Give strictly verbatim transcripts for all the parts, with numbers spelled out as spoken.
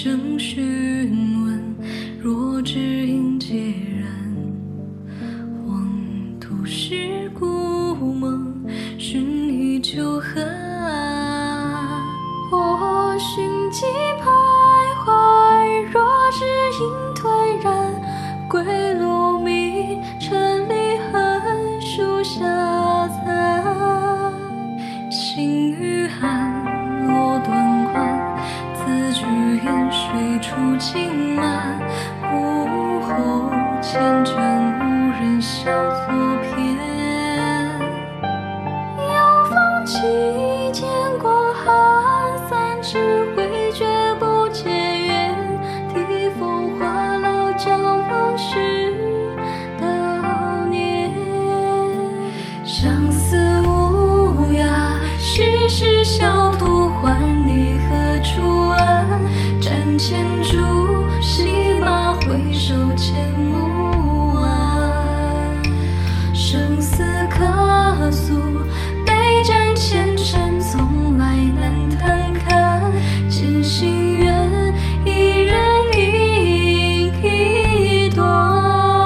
声询问，若知音孑然，黄土是故梦，寻忆旧恨。我寻迹徘徊，若知音颓然，归路迷，沉离恨，树下残。心欲寒，落断关，字句烟水出尽满，午后缱绻无人笑作偏。又逢期间光寒，三尺回绝不解缘，提风花老将往事悼念。相思无涯，世事小徒还你何处安？斩千竹，戏马回首千木晚。生死可诉，杯盏前尘从来难弹看。今心愿，一人饮一段。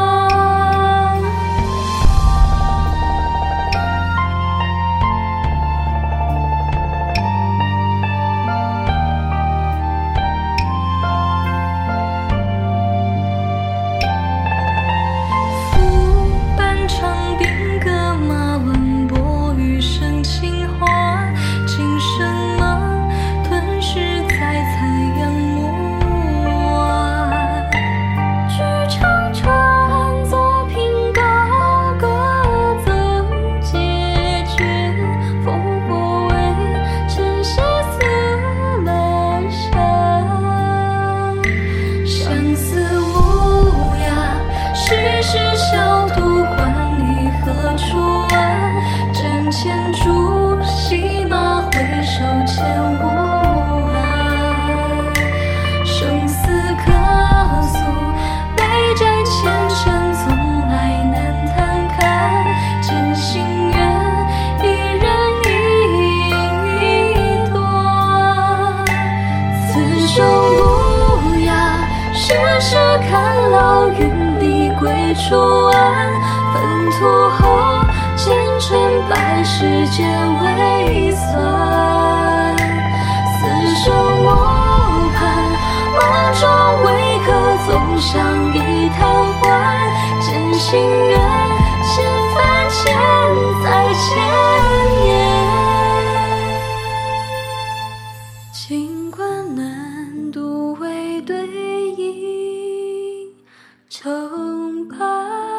千竹，戏马回首千无岸。生死可诉，杯盏前尘从来难弹看。见心愿，一人饮一段。此生无涯，世事看老，云里归处安。粪土后，前尘百世皆未算。此生我盼，梦中为何总相忆贪欢？见心愿，千帆千载千年。尽管难独为对影成败。